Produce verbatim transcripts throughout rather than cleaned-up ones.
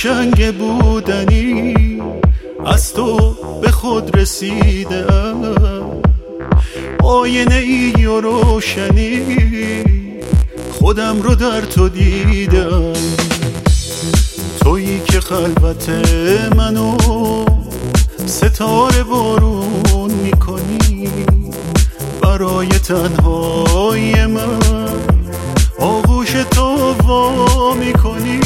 قشنگ بودنی از تو به خود رسیدم، آینه ای و روشنی خودم رو در تو دیدم. تویی که خلوت منو ستاره بارون میکنی، برای تنهای من آغوش تو وا میکنی.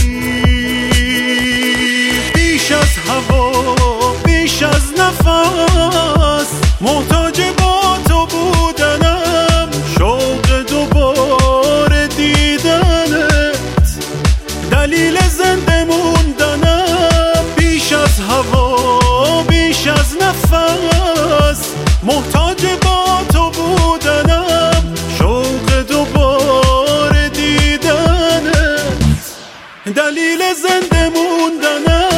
بیش از هوا بیش از نفس محتاج با تو بودنم، شوق دوباره دیدنت دلیل زنده موندنم. بیش از هوا بیش از نفس محتاج با تو بودنم، شوق دوباره دیدنت دلیل زنده موندنم.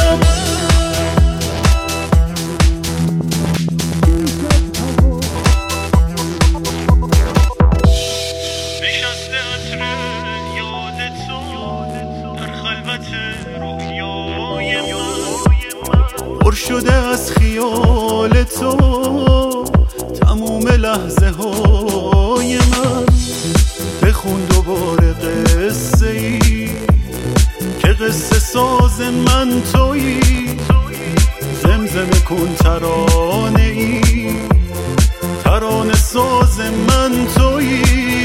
پر شده از خیال تو تموم لحظه های من، بخون دوباره قصه ای که قصه ساز من تویی. زمزمه کن ترانه ای ترانه ساز من تویی.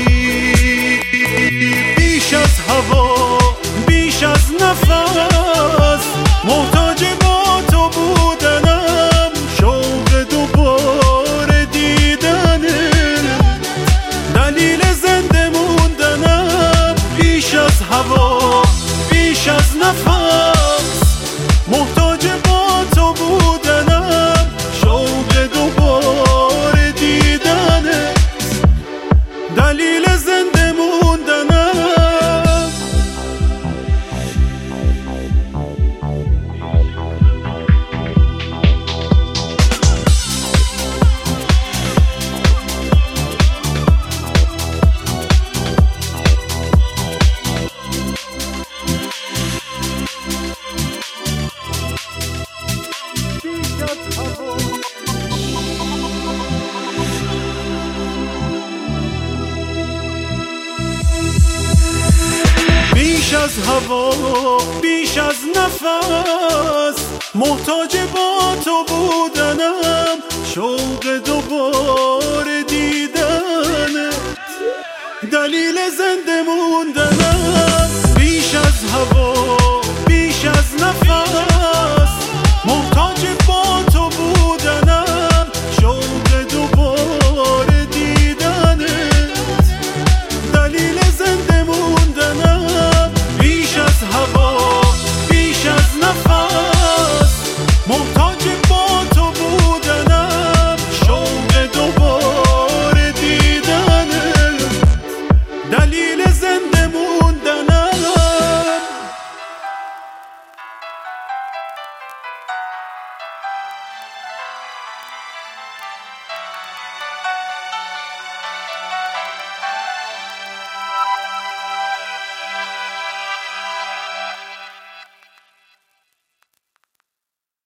بیش از هوا بیش از نفس محتاج با تو بودنم، شوق دوباره دیدنه دلیل زنده موندنم. بیش از هوا بیش از نفس محتاج با تو بودنم، شوق دوباره دیدنه دلیل زنده موندنم. بیش از هوا بیش از نفس محتاج با تو بودنم، شوق دوباره دیدنت دلیل زنده موندنم. بیش از هوا